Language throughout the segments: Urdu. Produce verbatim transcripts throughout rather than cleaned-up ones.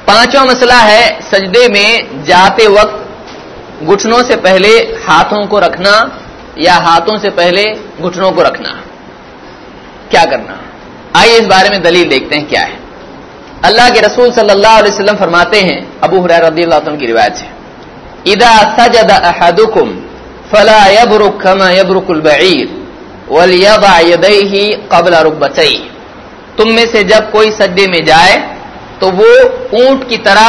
پانچواں مسئلہ ہے سجدے میں جاتے وقت گھٹنوں سے پہلے ہاتھوں کو رکھنا یا ہاتھوں سے پہلے گھٹنوں کو رکھنا، کیا کرنا؟ آئیے اس بارے میں دلیل دیکھتے ہیں کیا ہے۔ اللہ کے رسول صلی اللہ علیہ وسلم فرماتے ہیں، ابو ہریرہ رضی اللہ عنہ کی روایت ہے، اذا سجد احدکم فلا يبرك كما يبرك البعير وليضع يديه قبل ركبتيه، تم میں سے جب کوئی سجدے میں جائے تو وہ اونٹ کی طرح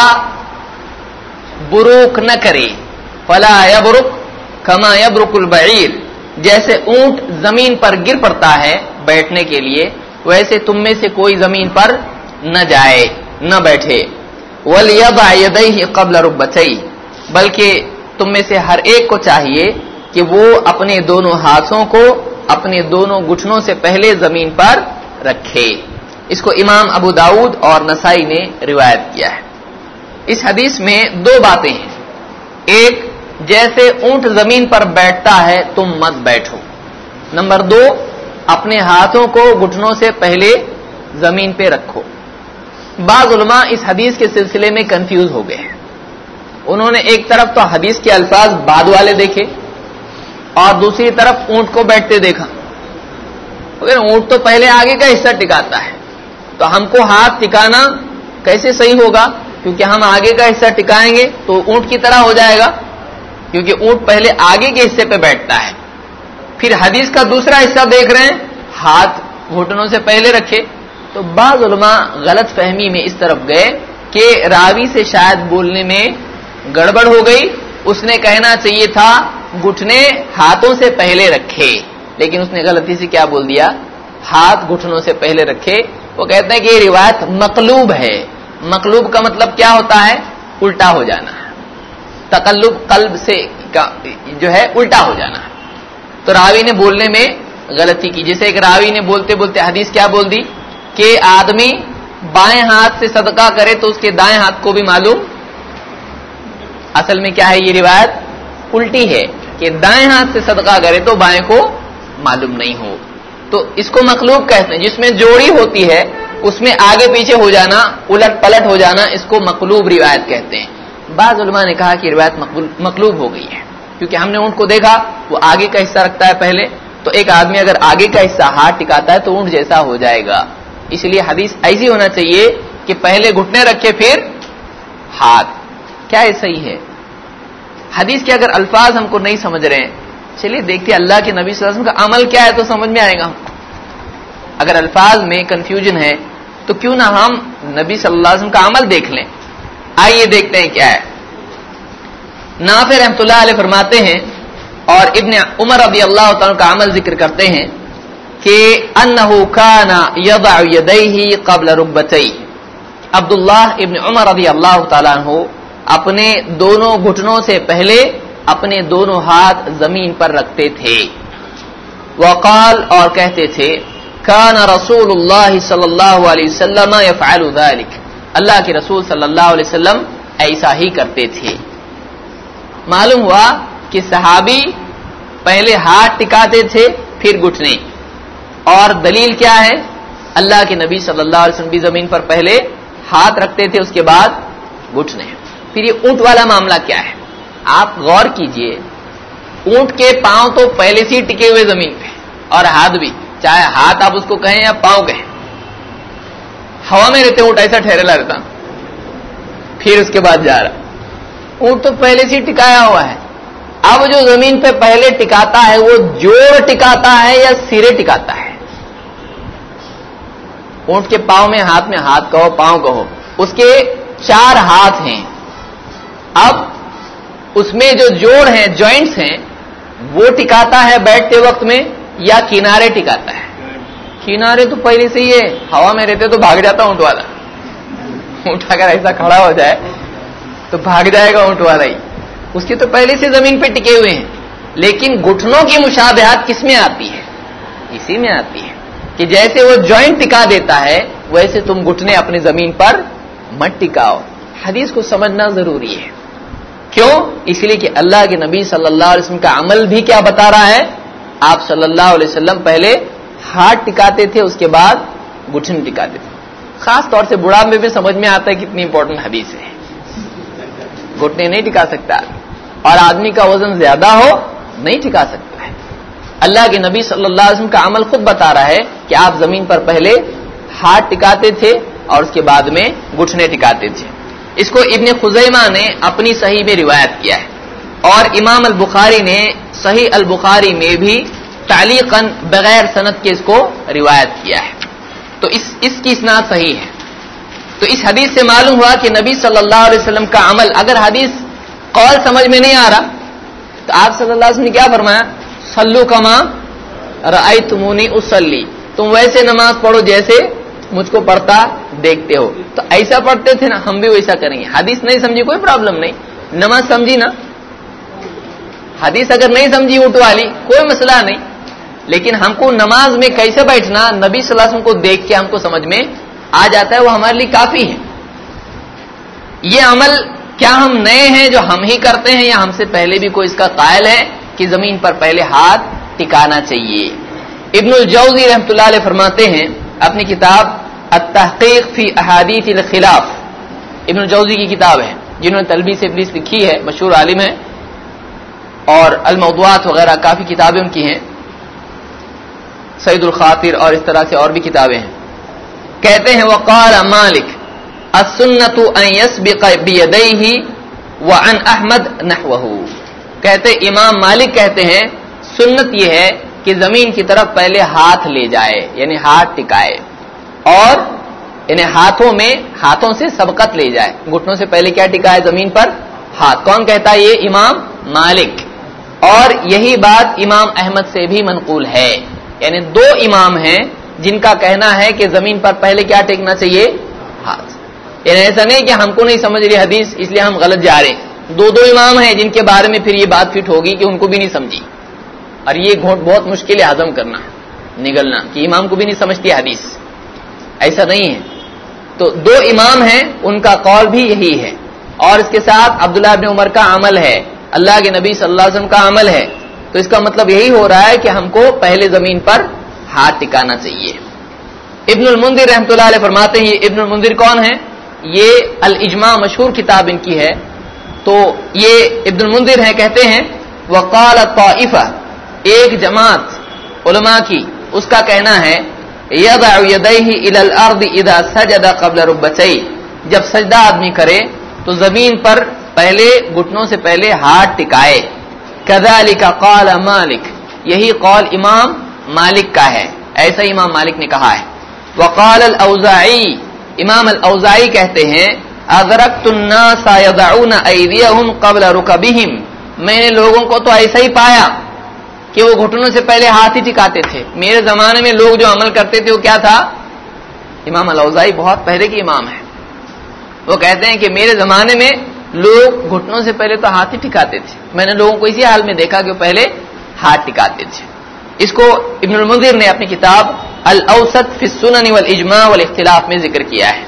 بروک نہ کرے، فلا يبرك كما يبرك البعير، جیسے اونٹ زمین پر گر پڑتا ہے بیٹھنے کے لیے ویسے تم میں سے کوئی زمین پر نہ جائے نہ بیٹھے، وَلْيَضَعْ يَدَيْهِ قَبْلَ رُكْبَتَيْهِ، بلکہ تم میں سے ہر ایک کو چاہیے کہ وہ اپنے دونوں ہاتھوں کو اپنے دونوں گھٹنوں سے پہلے زمین پر رکھے۔ اس کو امام ابو داؤد اور نسائی نے روایت کیا ہے۔ اس حدیث میں دو باتیں ہیں، ایک جیسے اونٹ زمین پر بیٹھتا ہے تم مت بیٹھو، نمبر دو اپنے ہاتھوں کو گھٹنوں سے پہلے زمین پہ رکھو۔ بعض علماء اس حدیث کے سلسلے میں کنفیوز ہو گئے ہیں، انہوں نے ایک طرف تو حدیث کے الفاظ بعد والے دیکھے اور دوسری طرف اونٹ کو بیٹھتے دیکھا، اگر اونٹ تو پہلے آگے کا حصہ ٹکاتا ہے تو ہم کو ہاتھ ٹکانا کیسے صحیح ہوگا؟ کیونکہ ہم آگے کا حصہ ٹکائیں گے تو اونٹ کی طرح ہو جائے گا، کیونکہ اونٹ پہلے آگے کے حصے پہ بیٹھتا ہے۔ پھر حدیث کا دوسرا حصہ دیکھ رہے ہیں ہاتھ گھٹنوں سے پہلے رکھے، تو بعض علماء غلط فہمی میں اس طرف گئے کہ راوی سے شاید بولنے میں گڑبڑ ہو گئی، اس نے کہنا چاہیے تھا گھٹنے ہاتھوں سے پہلے رکھے، لیکن اس نے غلطی سے کیا بول دیا؟ ہاتھ گھٹنوں سے پہلے رکھے۔ وہ کہتے ہیں کہ یہ روایت مقلوب ہے۔ مقلوب کا مطلب کیا ہوتا ہے؟ الٹا ہو جانا، تقلب قلب سے جو ہے الٹا ہو جانا۔ تو راوی نے بولنے میں غلطی کی، جیسے ایک راوی نے بولتے بولتے حدیث کیا بول دی کہ آدمی بائیں ہاتھ سے صدقہ کرے تو اس کے دائیں ہاتھ کو بھی معلوم، اصل میں کیا ہے یہ روایت الٹی ہے کہ دائیں ہاتھ سے صدقہ کرے تو بائیں کو معلوم نہیں ہو، تو اس کو مقلوب کہتے ہیں۔ جس میں جوڑی ہوتی ہے اس میں آگے پیچھے ہو جانا، الٹ پلٹ ہو جانا، اس کو مقلوب روایت کہتے ہیں۔ بعض علماء نے کہا کہ روایت مقلوب ہو گئی ہے کیونکہ ہم نے اونٹ کو دیکھا وہ آگے کا حصہ رکھتا ہے پہلے، تو ایک آدمی اگر آگے کا حصہ ہاتھ ٹکاتا ہے تو اونٹ جیسا ہو جائے گا، اس لیے حدیث ایسی ہونا چاہیے کہ پہلے گھٹنے رکھے پھر ہاتھ۔ کیا یہ صحیح ہے؟ حدیث کے اگر الفاظ ہم کو نہیں سمجھ رہے ہیں، چلیے دیکھتے اللہ کے نبی صلی اللہ علیہ وسلم کا عمل کیا ہے تو سمجھ میں آئے گا۔ اگر الفاظ میں کنفیوژن ہے تو کیوں نہ ہم نبی صلی اللہ علیہ وسلم کا عمل دیکھ لیں۔ آئیے دیکھتے ہیں کیا ہے۔ نافع رحمۃ اللہ علیہ فرماتے ہیں اور ابن عمر رضی اللہ تعالیٰ کا عمل ذکر کرتے ہیں کہ انہ کان یضع یدیہ قبل رکبتیہ، عبداللہ ابن عمر رضی اللہ تعالیٰ عنہ اپنے دونوں گھٹنوں سے پہلے اپنے دونوں ہاتھ زمین پر رکھتے تھے۔ وقال اور کہتے تھے کان رسول اللہ صلی اللہ علیہ وسلم یفعل ذلک، اللہ کے رسول صلی اللہ علیہ وسلم ایسا ہی کرتے تھے۔ معلوم ہوا کہ صحابی پہلے ہاتھ ٹکاتے تھے پھر گھٹنے، اور دلیل کیا ہے؟ اللہ کے نبی صلی اللہ علیہ وسلم بھی زمین پر پہلے ہاتھ رکھتے تھے اس کے بعد گھٹنے۔ پھر یہ اونٹ والا معاملہ کیا ہے؟ آپ غور کیجئے، اونٹ کے پاؤں تو پہلے سے ہی ٹکے ہوئے زمین پہ اور ہاتھ بھی، چاہے ہاتھ آپ اس کو کہیں یا پاؤں کہیں، ہوا میں رہتے اونٹ ایسا ٹھہرا رہتا، پھر اس کے بعد جا رہا، اونٹ تو پہلے سے ہی ٹکایا ہوا ہے۔ اب جو زمین پہ پہلے ٹکاتا ہے وہ جوڑ ٹکاتا ہے یا سرے ٹکاتا ہے؟ اونٹ کے پاؤں میں ہاتھ میں ہاتھ کہو پاؤں کہو، اس کے چار ہاتھ ہیں، اب اس میں جو جوڑ ہیں جوائنٹس ہیں وہ ٹکاتا ہے بیٹھتے وقت میں یا کنارے ٹکاتا ہے؟ کنارے تو پہلے سے ہی ہے، ہوا میں رہتے تو بھاگ جاتا اونٹ والا، اونٹ اگر ایسا کھڑا ہو جائے تو بھاگ جائے گا اونٹ والا ہی، اس کی تو پہلے سے زمین پہ ٹکے ہوئے ہیں۔ لیکن گھٹنوں کی مشابہت کس میں آتی ہے؟ اسی میں آتی ہے کہ جیسے وہ جوائنٹ ٹکا دیتا ہے ویسے تم گھٹنے اپنی زمین پر مت ٹکاؤ۔ حدیث کو سمجھنا ضروری ہے، کیوں؟ اس لیے کہ اللہ کے نبی صلی اللہ علیہ وسلم کا عمل بھی کیا بتا رہا ہے؟ آپ صلی اللہ علیہ وسلم پہلے ہاتھ ٹکاتے تھے اس کے بعد گھٹن ٹکاتے تھے۔ خاص طور سے بڑھاپے میں سمجھ میں آتا ہے کتنی امپورٹنٹ حدیث ہے. گھٹنے نہیں ٹکا سکتا اور آدمی کا وزن زیادہ ہو نہیں ٹکا سکتا ہے. اللہ کے نبی صلی اللہ علیہ وسلم کا عمل خود بتا رہا ہے کہ آپ زمین پر پہلے ہاتھ ٹکاتے تھے اور اس کے بعد میں گھٹنے ٹکاتے تھے. اس کو ابن خزیمہ نے اپنی صحیح میں روایت کیا ہے اور امام البخاری نے صحیح البخاری میں بھی تعلیقاً بغیر سند کے اس کو روایت کیا ہے. تو اس اس کی اسناد صحیح ہے. تو اس حدیث سے معلوم ہوا کہ نبی صلی اللہ علیہ وسلم کا عمل، اگر حدیث قول سمجھ میں نہیں آ رہا تو آپ صلی اللہ علیہ وسلم نے کیا فرمایا؟ صلو کما رأیتمونی اصلی، تم ویسے نماز پڑھو جیسے مجھ کو پڑھتا دیکھتے ہو. تو ایسا پڑھتے تھے نا، ہم بھی ویسا کریں گے. حدیث نہیں سمجھی کوئی پرابلم نہیں، نماز سمجھی نا، حدیث اگر نہیں سمجھی اونٹ والی کوئی مسئلہ نہیں، لیکن ہم کو نماز میں کیسے بیٹھنا نبی صلی اللہ علیہ وسلم کو دیکھ کے ہم کو سمجھ میں آ جاتا ہے، وہ ہمارے لیے کافی ہے. یہ عمل کیا ہم نئے ہیں جو ہم ہی کرتے ہیں یا ہم سے پہلے بھی کوئی اس کا قائل ہے کہ زمین پر پہلے ہاتھ ٹکانا چاہیے؟ ابن الجوزی رحمۃ اللہ علیہ فرماتے ہیں اپنی کتاب التحقیق فی احادیث الخلاف، ابن الجوزی کی کتاب ہے جنہوں نے تلبیس ابلیس لکھی ہے، مشہور عالم ہے، اور الموضوعات وغیرہ کافی کتابیں ان کی ہیں، سعید الخاطر اور اس طرح سے اور بھی کتابیں ہیں. کہتے ہیں وقال مالک السنۃ ان يسبق بيديه وعن احمد نحوه، کہتے امام مالک کہتے ہیں سنت یہ ہے کہ زمین کی طرف پہلے ہاتھ لے جائے، یعنی ہاتھ ٹکائے، اور یعنی ہاتھوں میں ہاتھوں سے سبقت لے جائے. گھٹنوں سے پہلے کیا ٹکائے؟ زمین پر ہاتھ. کون کہتا ہے یہ؟ امام مالک. اور یہی بات امام احمد سے بھی منقول ہے. یعنی دو امام ہیں جن کا کہنا ہے کہ زمین پر پہلے کیا ٹیکنا چاہیے؟ ہاتھ. یعنی ایسا نہیں کہ ہم کو نہیں سمجھ رہی حدیث اس لیے ہم غلط جا رہے ہیں. دو دو امام ہیں جن کے بارے میں پھر یہ بات فٹ ہوگی کہ ان کو بھی نہیں سمجھی، اور یہ گھونٹ بہت مشکل ہے ہضم کرنا، نگلنا، کہ امام کو بھی نہیں سمجھتی حدیث. ایسا نہیں ہے. تو دو امام ہیں، ان کا قول بھی یہی ہے، اور اس کے ساتھ عبداللہ ابن عمر کا عمل ہے، اللہ کے نبی صلی اللہ علیہ وسلم کا عمل ہے. تو اس کا مطلب یہی ہو رہا ہے کہ ہم کو پہلے زمین پر ہاتھ ٹکانا چاہیے. ابن المنذر رحمۃ اللہ علیہ فرماتے ہیں، ابن المنذر کون ہیں؟ یہ الاجماع مشہور کتاب ان کی ہے. تو یہ ابن المنذر ہیں، کہتے ہیں وقال طائفہ، ایک جماعت علماء کی اس کا کہنا ہے یضع یدیہ الی الارض اذا سجد قبل رکبتیہ، جب سجدہ آدمی کرے تو زمین پر پہلے گھٹنوں سے پہلے ہاتھ ٹکائے. کذالک قال مالک، یہی قول امام مالک کا ہے، ایسا امام مالک نے کہا ہے. وقال الاوزاعی، امام الاوزاعی کہتے ہیں ادرکت الناس یضعون ایدیہم قبل رکبہم، میں نے لوگوں کو تو ایسا ہی پایا کہ وہ گھٹنوں سے پہلے ہاتھ ہی ٹکاتے تھے. میرے زمانے میں لوگ جو عمل کرتے تھے وہ کیا تھا؟ امام الاوزاعی بہت پہلے کے امام ہیں، وہ کہتے ہیں کہ میرے زمانے میں لوگ گھٹنوں سے پہلے تو ہاتھ ہی ٹکاتے تھے، میں نے لوگوں کو اسی حال میں دیکھا کہ وہ پہلے ہاتھ ٹکاتے تھے. اس کو ابن المنذر نے اپنی کتاب الاوسط فی السنن والاجماع والاختلاف میں ذکر کیا ہے.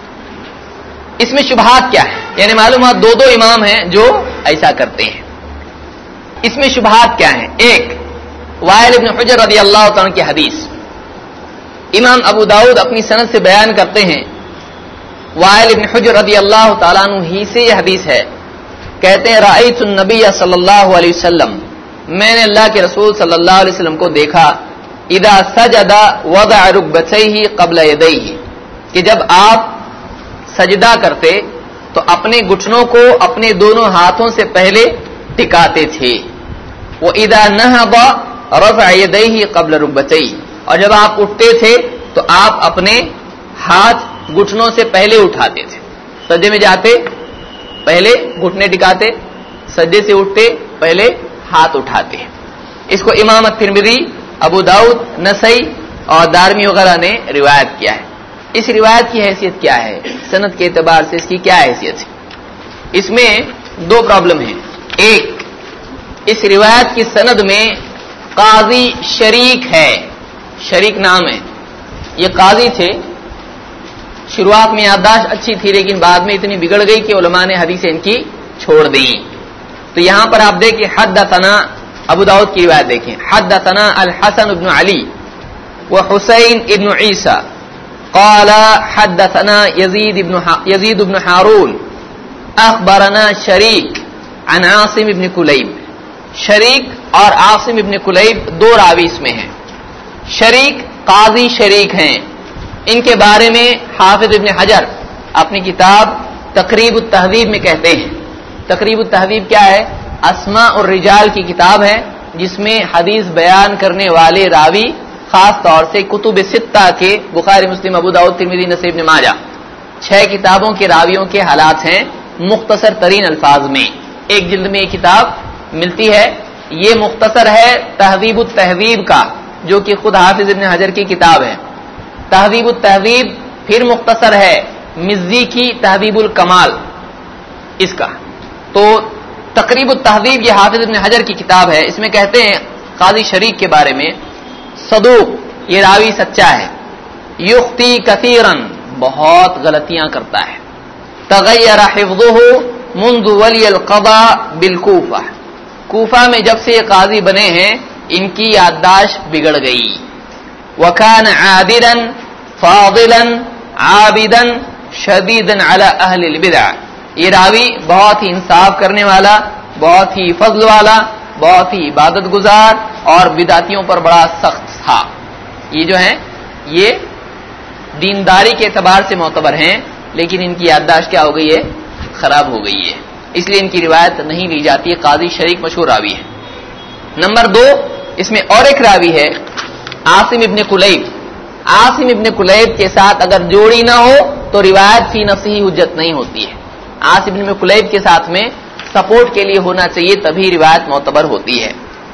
اس میں شبہات کیا ہے؟ یعنی معلومات دو دو امام ہیں جو ایسا کرتے ہیں. اس میں شبہات کیا ہیں؟ ایک، وائل ابن حجر رضی اللہ تعالیٰ کی حدیث امام ابو داؤد اپنی سند سے بیان کرتے ہیں. وائل ابن حجر رضی اللہ تعالیٰ عنہ ہی سے یہ حدیث ہے. کہتے ہیں رأیت النبی صلی اللہ علیہ وسلم، میں نے اللہ کے رسول صلی اللہ علیہ وسلم کو دیکھا اذا سجد وضع رکبتیہ قبل یدیہ، کہ جب آپ سجدہ کرتے تو اپنے گھٹنوں کو اپنے دونوں ہاتھوں سے پہلے ٹکاتے تھے. وَإِذَا نَهَضَ رَفَعَ يَدَيْهِ قَبْلَ رُكْبَتَيْهِ، اور جب آپ اٹھتے تھے تو آپ اپنے ہاتھ گھٹنوں سے پہلے اٹھاتے تھے. سجدے میں جاتے پہلے گھٹنے ٹکاتے، سجدے سے اٹھتے پہلے ہاتھ اٹھاتے. اس کو امام الترمذی، ابو داؤد، نسائی اور دارمی وغیرہ نے روایت کیا ہے. اس روایت کی حیثیت کیا ہے؟ سند کے اعتبار سے اس کی کیا حیثیت ہے؟ اس میں دو پرابلم ہیں. ایک، اس روایت کی سند میں قاضی شریک ہے، شریک نام ہے. یہ قاضی تھے، شروعات میں یادداشت اچھی تھی لیکن بعد میں اتنی بگڑ گئی کہ علماء نے حدیثیں ان کی چھوڑ دیں. تو یہاں پر آپ دیکھیں حدثنا، ابو داؤد کی روایت دیکھیں، حدثنا الحسن بن علی و حسین ابن عیسیٰ قال حدثنا يزيد بن يزيد بن هارون اخبرنا شریک عن عاصم ابن کلیب. شریک اور عاصم ابن کلیب دو راوی اس میں ہیں. شریک قاضی شریک ہیں. ان کے بارے میں حافظ ابن حجر اپنی کتاب تقریب التہذیب میں کہتے ہیں. تقریب التہذیب کیا ہے؟ اسماء الرجال کی کتاب ہے جس میں حدیث بیان کرنے والے راوی خاص طور سے کتب ستہ کے بخاری، مسلم، ابو داؤد، ترمذی، نسائی، ابن ماجہ چھ کتابوں کے راویوں کے حالات ہیں مختصر ترین الفاظ میں. ایک جلد میں یہ کتاب ملتی ہے. یہ مختصر ہے تہذیب التہذیب کا جو کہ خود حافظ ابن حجر کی کتاب ہے. تہذیب التہذیب پھر مختصر ہے مزی کی تہذیب الکمال اس کا. تو تقریب التہذیب یہ حافظ ابن حجر کی کتاب ہے. اس میں کہتے ہیں قاضی شریک کے بارے میں صدوق، یہ راوی سچا ہے. یخطی کثیرا، بہت غلطیاں کرتا ہے. تغیر حفظہ منذ ولی القضاء بالکوفہ، کوفہ میں جب سے یہ قاضی بنے ہیں ان کی یادداشت بگڑ گئی. وکان عادلا فاضلا عابدا شدیدا علی اہل البدع، یہ راوی بہت ہی انصاف کرنے والا، بہت ہی فضل والا، بہت ہی عبادت گزار اور بدعتیوں پر بڑا سخت تھا. یہ جو ہیں یہ دینداری کے اعتبار سے معتبر ہیں لیکن ان کی یادداشت کیا ہو گئی ہے؟ خراب ہو گئی ہے. اس لیے ان کی روایت نہیں لی جاتی. قاضی شریک مشہور راوی ہے. نمبر دو، اس میں اور ایک راوی ہے عاصم ابن کلیب. عاصم ابن کلیب کے ساتھ اگر جوڑی نہ ہو تو روایت فی نفسہ ہی حجت نہیں ہوتی ہے. عاصم ابن کلیب کے ساتھ میں سپورٹ کے لیے ہونا چاہیے تبھی روایت معتبر ہوتی ہے.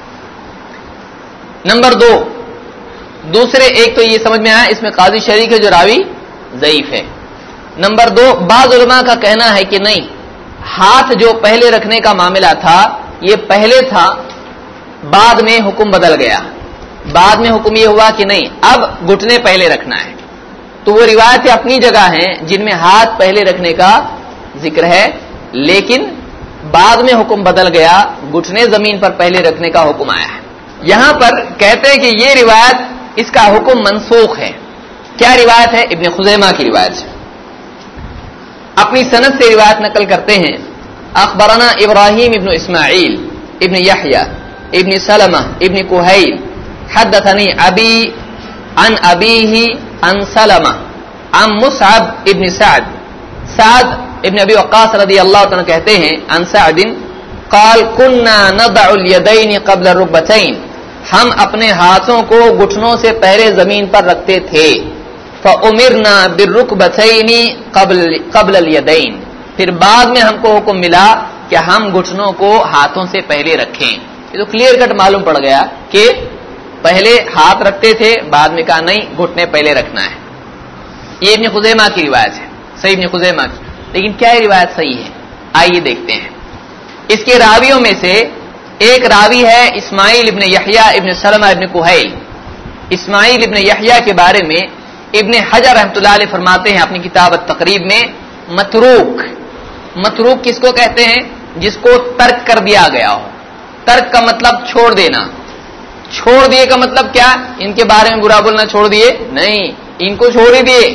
نمبر دو، دوسرے ایک تو یہ سمجھ میں آیا اس میں قاضی شریک ہے جو راوی ضعیف ہے. نمبر دو، بعض علماء کا کہنا ہے کہ نہیں، ہاتھ جو پہلے رکھنے کا معاملہ تھا یہ پہلے تھا، بعد میں حکم بدل گیا. بعد میں حکم یہ ہوا کہ نہیں اب گھٹنے پہلے رکھنا ہے. تو وہ روایتیں اپنی جگہ ہیں جن میں ہاتھ پہلے رکھنے کا ذکر ہے لیکن بعد میں حکم بدل گیا، گھٹنے زمین پر پہلے رکھنے کا حکم آیا ہے. یہاں پر کہتے ہیں کہ یہ روایت اس کا حکم منسوخ ہے. کیا روایت ہے؟ ابن خزیمہ کی روایت ہے. اپنی سند سے روایت نقل کرتے ہیں اخبرنا ابراہیم ابن اسماعیل ابن یحییٰ ابن سلمہ ابن کہیل حدثنی ابی عن ابیہ عن سلمہ عن مصعب ابن سعد. سعد ابن ابی وقاص رضی اللہ عنہ کہتے ہیں عن سعد قال كنا نضع اليدين قبل الركبتين، ہم اپنے ہاتھوں کو گھٹنوں سے پہلے زمین پر رکھتے تھے. فَأُمِرْنَا بِالرُّكْبَتَيْنِ قبل قبل الْيَدَيْنِ، پھر بعد میں ہم کو حکم ملا کہ ہم گھٹنوں کو ہاتھوں سے پہلے رکھیں. یہ تو کلیئر کٹ معلوم پڑ گیا کہ پہلے ہاتھ رکھتے تھے، بعد میں کہا نہیں گھٹنے پہلے رکھنا ہے. یہ ابن خزیمہ کی روایت ہے، صحیح ابن خزیمہ کی. لیکن کیا یہ روایت صحیح ہے؟ آئیے دیکھتے ہیں. اس کے راویوں میں سے ایک راوی ہے اسماعیل ابن یحییٰ ابن سلمہ ابن کہیل. اسماعیل ابن یحییٰ کے بارے میں ابن حجر رحمۃ اللہ علیہ فرماتے ہیں اپنی کتاب التقریب میں متروک. متروک کس کو کہتے ہیں؟ جس کو ترک کر دیا گیا ہو. ترک کا مطلب چھوڑ دینا. چھوڑ دیے کا مطلب کیا؟ ان کے بارے میں برا بولنا چھوڑ دیے؟ نہیں، ان کو چھوڑ ہی دیے.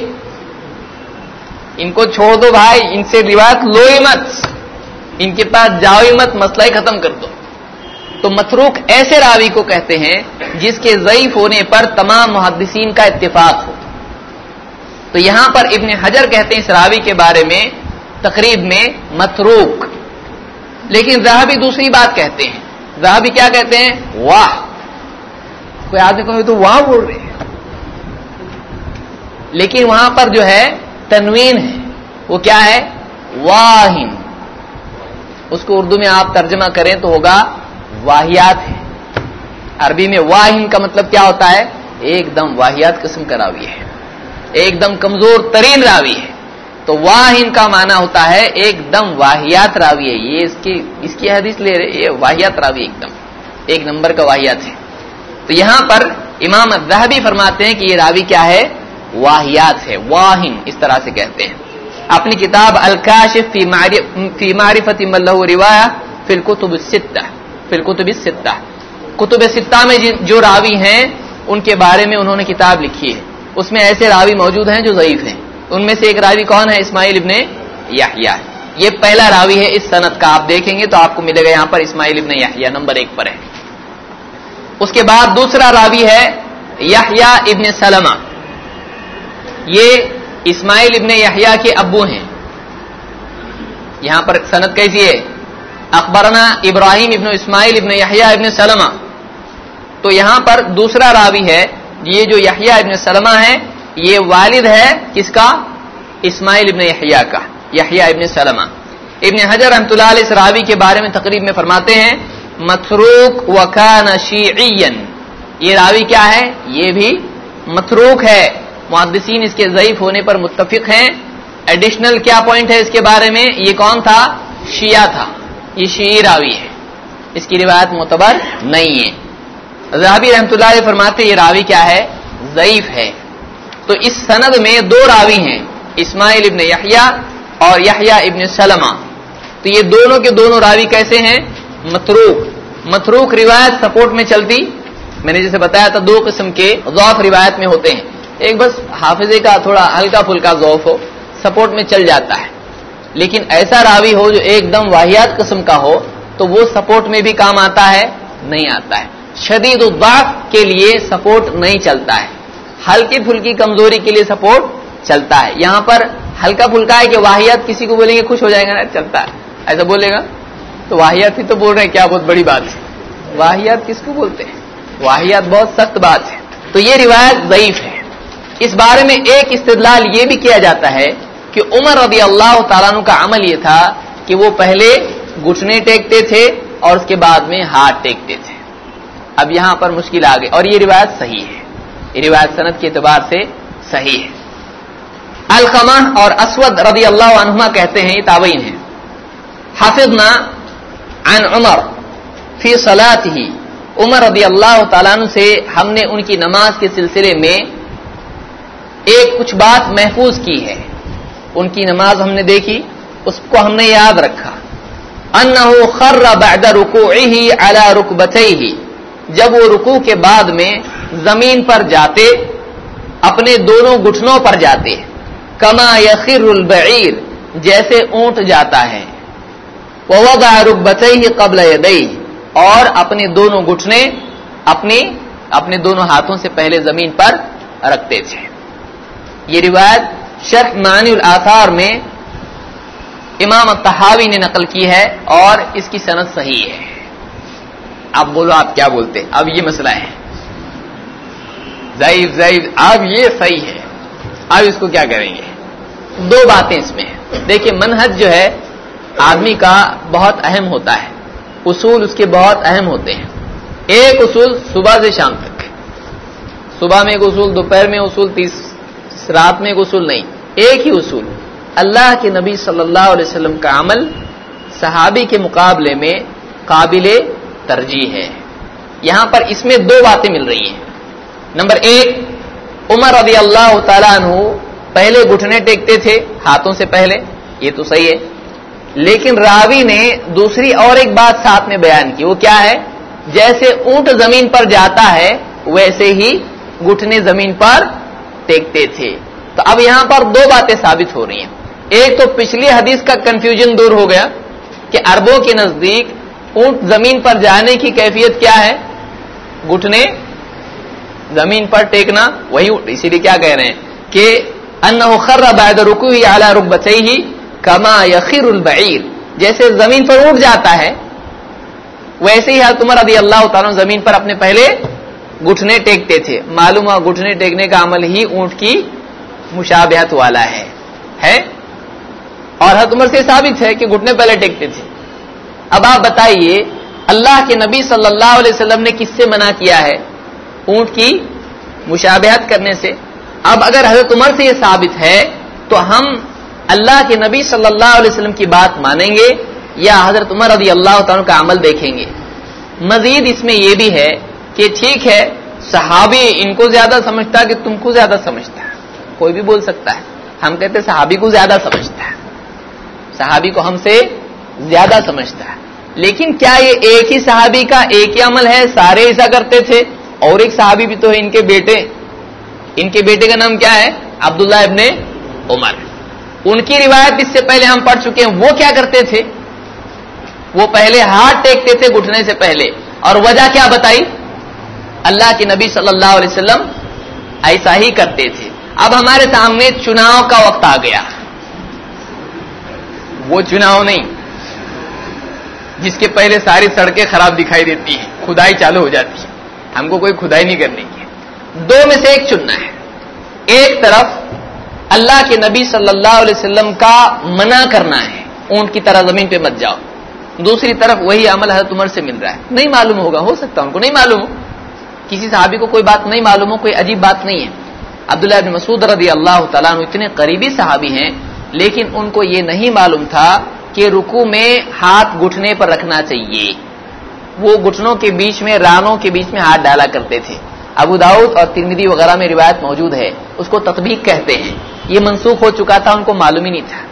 ان کو چھوڑ دو بھائی، ان سے روایت لو ہی مت، ان کے پاس جاؤ ہی مت، مسئلہ ہی ختم کر دو. تو متروک ایسے راوی کو کہتے ہیں جس کے ضعیف ہونے پر تمام محدثین کا اتفاق ہو. تو یہاں پر ابن حجر کہتے ہیں اس راوی کے بارے میں تقریب میں متروک. لیکن ذہبی دوسری بات کہتے ہیں. ذہبی کیا کہتے ہیں؟ واہ. کوئی آدمی کو تو واہ بول رہے ہیں، لیکن وہاں پر جو ہے تنوین ہے، وہ کیا ہے؟ واہن. اس کو اردو میں آپ ترجمہ کریں تو ہوگا واہیات ہے. عربی میں واہن کا مطلب کیا ہوتا ہے؟ ایک دم واہیات قسم کا راوی ہے، ایک دم کمزور ترین راوی ہے. تو واہن کا معنی ہوتا ہے ایک دم واہیات راوی ہے. یہ اس کی اس کی حدیث لے رہے، یہ واہیات راوی ایک دم ایک نمبر کا واہیات ہے. تو یہاں پر امام الذہبی فرماتے ہیں کہ یہ راوی کیا ہے؟ واہیات ہے، واہن اس طرح سے کہتے ہیں. اپنی کتاب الکاشف فی معرفت من لہ روایہ فی الکتب الستہ فی الکتب الستہ کتب ستہ میں جو راوی ہیں ان کے بارے میں انہوں نے کتاب لکھی ہے. اس میں ایسے راوی موجود ہیں جو ضعیف ہیں. ان میں سے ایک راوی کون ہے؟ اسماعیل ابن یحییٰ. یہ پہلا راوی ہے اس سند کا. آپ دیکھیں گے تو آپ کو ملے گا یہاں پر اسماعیل ابن یحییٰ نمبر ایک پر ہے. اس کے بعد دوسرا راوی ہے یحییٰ ابن سلمہ. یہ اسماعیل ابن یحییٰ کے ابو ہیں. یہاں پر سند کیسی ہے؟ اخبرنا ابراہیم ابن اسماعیل ابن یحییٰ ابن سلمہ. تو یہاں پر دوسرا راوی ہے. یہ جو یحییٰ ابن سلمہ ہے یہ والد ہے کس کا؟ اسماعیل ابن یحییٰ کا، یحییٰ ابن سلمہ. ابن حجر رحمۃ اللہ علیہ اس راوی کے بارے میں تقریب میں فرماتے ہیں متروک وکان شیعیا. یہ راوی کیا ہے؟ یہ بھی متروک ہے. محدثین اس کے ضعیف ہونے پر متفق ہیں. ایڈیشنل کیا پوائنٹ ہے اس کے بارے میں؟ یہ کون تھا؟ شیعہ تھا. یہ شیعی راوی ہے، اس کی روایت معتبر نہیں ہے. ذہبی رحمۃ اللہ علیہ فرماتے یہ راوی کیا ہے؟ ضعیف ہے. تو اس سند میں دو راوی ہیں، اسماعیل ابن یحییٰ اور یحییٰ ابن سلمہ. تو یہ دونوں کے دونوں راوی کیسے ہیں؟ متروک. متروک روایت سپورٹ میں چلتی، میں نے جیسے بتایا تھا دو قسم کے ضعف روایت میں ہوتے ہیں. ایک بس حافظے کا تھوڑا ہلکا پھلکا ضعف ہو، سپورٹ میں چل جاتا ہے. لیکن ایسا راوی ہو جو ایک دم واہیات قسم کا ہو تو وہ سپورٹ میں بھی کام آتا ہے؟ نہیں آتا ہے. شدید الضعف کے لیے سپورٹ نہیں چلتا ہے، ہلکی پھلکی کمزوری کے لیے سپورٹ چلتا ہے. یہاں پر ہلکا پھلکا ہے کہ واہیات کسی کو بولیں گے خوش ہو جائے گا نا، چلتا ہے ایسا بولے گا تو واہیات ہی تو بول رہے ہیں. کیا بہت بڑی بات ہے. واہیات کس کو بولتے ہیں؟ واہیات بہت سخت بات ہے. تو یہ روایت ضعیف ہے. اس بارے میں ایک استدلال یہ بھی کیا جاتا ہے کہ عمر رضی اللہ تعالیٰ عنہ کا عمل یہ تھا کہ وہ پہلے گھٹنے ٹیکتے تھے اور اس کے بعد میں ہاتھ ٹیکتے تھے. اب یہاں پر مشکل آ گئی اور یہ روایت صحیح ہے. یہ روایت سند کے اعتبار سے صحیح ہے. علقمہ اور اسود رضی اللہ عنہما کہتے ہیں، یہ تابعین ہیں، حفظنا عن عمر فی صلاتہ. عمر رضی اللہ تعالیٰ عنہ سے ہم نے ان کی نماز کے سلسلے میں ایک کچھ بات محفوظ کی ہے. ان کی نماز ہم نے دیکھی، اس کو ہم نے یاد رکھا. انہ خر بعد رکوعہ علی رکبتیہ. جب وہ رکوع کے بعد میں زمین پر جاتے اپنے دونوں گھٹنوں پر جاتے، کما یخر البعیر جیسے اونٹ جاتا ہے. ووضع رکبتیہ قبل یدیہ اور اپنے دونوں گھٹنے اپنی اپنے دونوں ہاتھوں سے پہلے زمین پر رکھتے تھے. یہ روایت شرح معانی الآثار میں امام الطحاوی نے نقل کی ہے اور اس کی سند صحیح ہے. اب بولو آپ کیا بولتے؟ اب یہ مسئلہ ہے ضعیف ضعیف، اب یہ صحیح ہے. اب اس کو کیا کریں گے؟ دو باتیں اس میں ہیں. دیکھیں منہج جو ہے آدمی کا بہت اہم ہوتا ہے، اصول اس کے بہت اہم ہوتے ہیں. ایک اصول صبح سے شام تک، صبح میں ایک اصول، دوپہر میں اصول، تیس رات میں ایک اصول نہیں. ایک ہی اصول، اللہ کے نبی صلی اللہ علیہ وسلم کا عمل صحابی کے مقابلے میں قابل ترجیح ہے. یہاں پر اس میں دو باتیں مل رہی ہیں. نمبر ایک، عمر رضی اللہ تعالیٰ عنہ پہلے گھٹنے ٹیکتے تھے ہاتھوں سے پہلے، یہ تو صحیح ہے. لیکن راوی نے دوسری اور ایک بات ساتھ میں بیان کی. وہ کیا ہے؟ جیسے اونٹ زمین پر جاتا ہے ویسے ہی گھٹنے زمین پر ٹیکتے تھے. تو اب یہاں پر دو باتیں ثابت ہو رہی ہیں. ایک تو پچھلی حدیث کا کنفیوژن دور ہو گیا کہ عربوں کے نزدیک اونٹ زمین پر جانے کی کیفیت کیا ہے؟ گھٹنے زمین پر ٹیکنا. وہی اسی لیے کیا کہہ رہے ہیں کہ انہ خر بعد رکوعہ علی رکبتیہ کما یخر البعیر، جیسے زمین پر اونٹ جاتا ہے ویسے ہی حضرت عمر رضی اللہ تعالیٰ زمین پر اپنے پہلے گھٹنے ٹیکتے تھے. معلوم ہوا گھٹنے ٹیکنے کا عمل ہی اونٹ کی مشابہت والا ہے ہے اور حضرت عمر سے ثابت ہے کہ گھٹنے پہلے ٹیکتے تھے. اب آپ بتائیے اللہ کے نبی صلی اللہ علیہ وسلم نے کس سے منع کیا ہے؟ اونٹ کی مشابہت کرنے سے. اب اگر حضرت عمر سے یہ ثابت ہے تو ہم اللہ کے نبی صلی اللہ علیہ وسلم کی بات مانیں گے یا حضرت عمر رضی اللہ تعالیٰ کا عمل دیکھیں گے؟ مزید اس میں یہ بھی ہے کہ ٹھیک ہے صحابی ان کو زیادہ سمجھتا کہ تم کو زیادہ سمجھتا ہے، کوئی بھی بول سکتا ہے. ہم کہتے ہیں صحابی کو زیادہ سمجھتا ہے، صحابی کو ہم سے زیادہ سمجھتا ہے. لیکن کیا یہ ایک ہی صحابی کا ایک ہی عمل ہے؟ سارے ایسا کرتے تھے اور ایک صحابی بھی تو ہے ان کے بیٹے ان کے بیٹے کا نام کیا ہے؟ عبداللہ ابن عمر. ان کی روایت اس سے پہلے ہم پڑھ چکے ہیں. وہ کیا کرتے تھے؟ وہ پہلے ہاتھ ٹیکتے تھے گھٹنے سے پہلے, اور وجہ کیا بتائی؟ اللہ کے نبی صلی اللہ علیہ وسلم ایسا ہی کرتے تھے. اب ہمارے سامنے چناؤ کا وقت آ گیا. وہ چناؤ نہیں جس کے پہلے ساری سڑکیں خراب دکھائی دیتی ہیں, کھدائی چالو ہو جاتی ہے. ہم کو کوئی کھدائی نہیں کرنی ہے. دو میں سے ایک چننا ہے. ایک طرف اللہ کے نبی صلی اللہ علیہ وسلم کا منع کرنا ہے, اونٹ کی طرح زمین پہ مت جاؤ. دوسری طرف وہی عمل حضرت عمر سے مل رہا ہے. نہیں معلوم ہوگا, ہو سکتا ہے ان کو نہیں معلوم ہو, کسی صحابی کو کوئی بات نہیں معلوم ہو, کوئی عجیب بات نہیں ہے. عبداللہ بن مسعود رضی اللہ تعالیٰ عنہ اتنے قریبی صحابی ہیں, لیکن ان کو یہ نہیں معلوم تھا کہ رکوع میں ہاتھ گھٹنے پر رکھنا چاہیے. وہ گھٹنوں کے بیچ میں, رانوں کے بیچ میں ہاتھ ڈالا کرتے تھے. ابو داؤد اور ترمذی وغیرہ میں روایت موجود ہے, اس کو تطبیق کہتے ہیں. یہ منسوخ ہو چکا تھا, ان کو معلوم ہی نہیں تھا.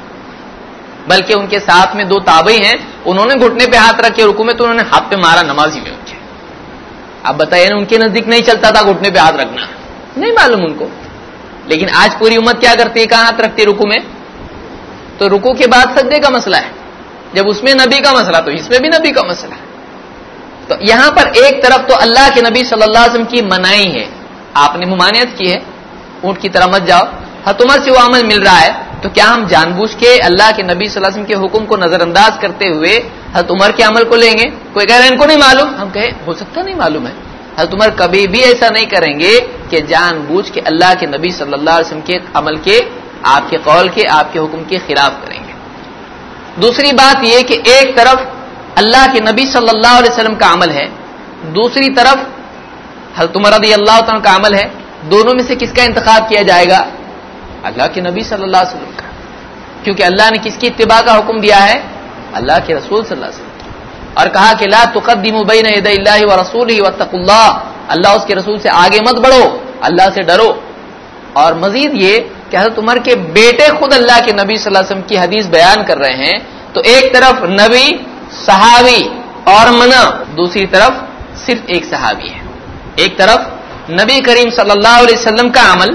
بلکہ ان کے ساتھ میں دو تابعی ہیں, انہوں نے گھٹنے پہ ہاتھ رکھے رکوع میں, تو انہوں نے ہاتھ پہ مارا نمازی میں ان کے. اب بتائیے, ان کے نزدیک نہیں چلتا تھا گھٹنے پہ ہاتھ رکھنا, نہیں معلوم ان کو. لیکن آج پوری امت کیا کرتی ہے, کہاں ہاتھ رکھتی ہے رکوع میں؟ تو رکوع کے بعد سجدے کا مسئلہ ہے. جب اس میں نبی کا مسئلہ, تو اس میں بھی نبی کا مسئلہ ہے. تو یہاں پر ایک طرف تو اللہ کے نبی صلی اللہ علیہ وسلم کی منائی ہے, آپ نے ممانعت کی ہے, اونٹ کی طرح مت جاؤ. حضرت عمر سے وہ عمل مل رہا ہے, تو کیا ہم جان بوجھ کے اللہ کے نبی صلی اللہ علیہ وسلم کے حکم کو نظر انداز کرتے ہوئے حضرت عمر کے عمل کو لیں گے؟ کوئی کہہ رہا ہے ان کو نہیں معلوم, ہم کہیں ہو سکتا نہیں معلوم ہے. حضرت عمر کبھی بھی ایسا نہیں کریں گے کہ جان بوجھ کے اللہ کے نبی صلی اللہ علیہ وسلم کے عمل کے, آپ کے قول کے, آپ کے حکم کے خلاف کریں گے. دوسری بات یہ کہ ایک طرف اللہ کے نبی صلی اللہ علیہ وسلم کا عمل ہے, دوسری طرف حضرت عمر رضی اللہ عنہ کا عمل ہے. دونوں میں سے کس کا انتخاب کیا جائے گا؟ اللہ کے نبی صلی اللہ علیہ وسلم کا, کیونکہ اللہ نے کس کی اتباع کا حکم دیا ہے؟ اللہ کے رسول صلی اللہ علیہ وسلم, اور کہا کہ لا تقدموا بین یدی اللہ ورسولہ واتقوا اللہ, اللہ اس کے رسول سے آگے مت بڑھو, اللہ سے ڈرو. اور مزید یہ کہ حضرت عمر کے بیٹے خود اللہ کے نبی صلی اللہ علیہ وسلم کی حدیث بیان کر رہے ہیں. تو ایک طرف نبی, صحابی اور منع, دوسری طرف صرف ایک صحابی ہے. ایک طرف نبی کریم صلی اللہ علیہ وسلم کا عمل,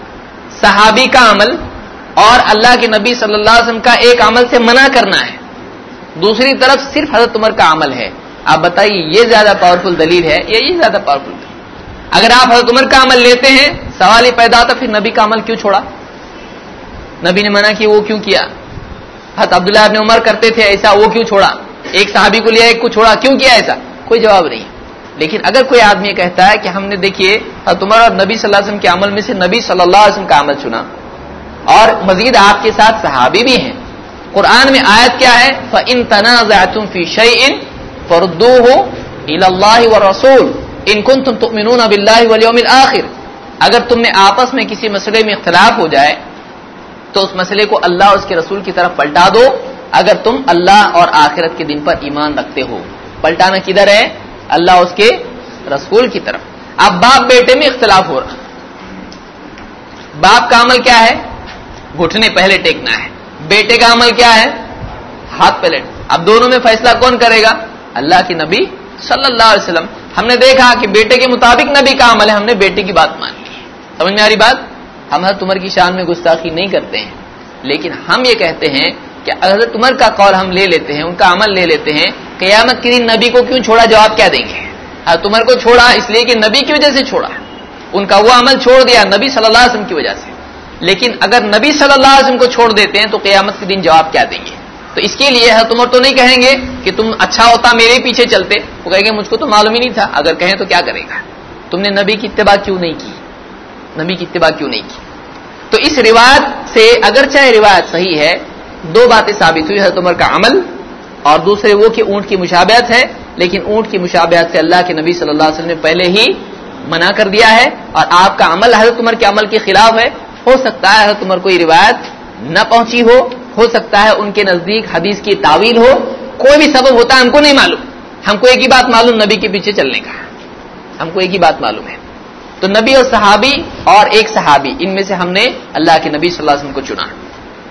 صحابی کا عمل, اور اللہ کے نبی صلی اللہ علیہ وسلم کا ایک عمل سے منع کرنا ہے. دوسری طرف صرف حضرت عمر کا عمل ہے. آپ بتائیے یہ زیادہ پاورفل دلیل ہے یا یہ زیادہ پاورفل دلیل؟ اگر آپ حضرت عمر کا عمل لیتے ہیں, سوال یہ پیدا ہوتا پھر نبی کا عمل کیوں چھوڑا؟ نبی نے منع کیا, وہ کیوں کیا؟ حضرت عبداللہ ابن عمر کرتے تھے ایسا, وہ کیوں چھوڑا؟ ایک صحابی کو لیا, ایک کو چھوڑا, کیوں کیا ایسا؟ کوئی جواب نہیں. لیکن اگر کوئی آدمی کہتا ہے کہ ہم نے دیکھیے حضرت عمر اور نبی صلی اللہ علیہ وسلم کے عمل میں سے نبی صلی اللہ علیہ وسلم کا عمل چنا, اور مزید آپ کے ساتھ صحابی بھی ہیں. قرآن میں آیت کیا ہے؟ فَإِن تَنَازَعْتُمْ فِي شَيْءٍ فَرُدُّوهُ إِلَى اللَّهِ وَالرَّسُولِ إِن كُنتُمْ تُؤْمِنُونَ بِاللَّهِ وَالْيَوْمِ الْآخِرِ. اگر تم میں آپس میں کسی مسئلے میں اختلاف ہو جائے تو اس مسئلے کو اللہ اور اس کے رسول کی طرف پلٹا دو, اگر تم اللہ اور آخرت کے دن پر ایمان رکھتے ہو. پلٹانا کدھر ہے؟ اللہ اس کے رسول کی طرف. اب باپ بیٹے میں اختلاف ہو رہا, باپ کا عمل کیا ہے؟ گھٹنے پہلے ٹیکنا ہے. بیٹے کا عمل کیا ہے؟ ہاتھ پہ لٹنا. اب دونوں میں فیصلہ کون کرے گا؟ اللہ کے نبی صلی اللہ علیہ وسلم. ہم نے دیکھا کہ بیٹے کے مطابق نبی کا عمل ہے, ہم نے بیٹے کی بات مان لی. سمجھ میں آ رہی بات؟ ہم حضرت عمر کی شان میں گستاخی نہیں کرتے ہیں, لیکن ہم یہ کہتے ہیں کہ حضرت عمر کا قول ہم لے لیتے ہیں, ان کا عمل لے لیتے ہیں. قیامت کے دن نبی کو کیوں چھوڑا, جواب کیا دیں گے؟ حضرت عمر کو چھوڑا اس لیے کہ نبی کی وجہ سے چھوڑا, ان کا وہ عمل چھوڑ دیا نبی صلی اللہ علیہ وسلم کی وجہ سے. لیکن اگر نبی صلی اللہ علیہ وسلم کو چھوڑ دیتے ہیں تو قیامت کے دن جواب کیا دیں گے؟ تو اس کے لیے حضرت عمر تو نہیں کہیں گے کہ تم اچھا ہوتا میرے پیچھے چلتے, وہ کہیں گے مجھ کو تو معلوم ہی نہیں تھا. اگر کہیں تو کیا کرے گا, تم نے نبی کی اتباع کیوں نہیں کی, نبی کی اتباع کیوں نہیں کی؟ تو اس روایت سے اگرچہ روایت صحیح ہے, دو باتیں ثابت ہوئی, حضرت عمر کا عمل اور دوسرے وہ کہ اونٹ کی مشابہت ہے, لیکن اونٹ کی مشابہت سے اللہ کے نبی صلی اللہ علیہ وسلم نے پہلے ہی منع کر دیا ہے, اور آپ کا عمل حضرت عمر کے عمل کے خلاف ہے. ہو سکتا ہے حضرت عمر کوئی روایت نہ پہنچی ہو, ہو سکتا ہے ان کے نزدیک حدیث کی تعویل ہو, کوئی بھی سبب ہوتا ہے, ہم کو نہیں معلوم. ہم کو ایک ہی بات معلوم, نبی کے پیچھے چلنے کا ہم کو ایک ہی بات معلوم ہے. تو نبی اور صحابی اور ایک صحابی, ان میں سے ہم نے اللہ کے نبی صلی اللہ علیہ وسلم کو چنا.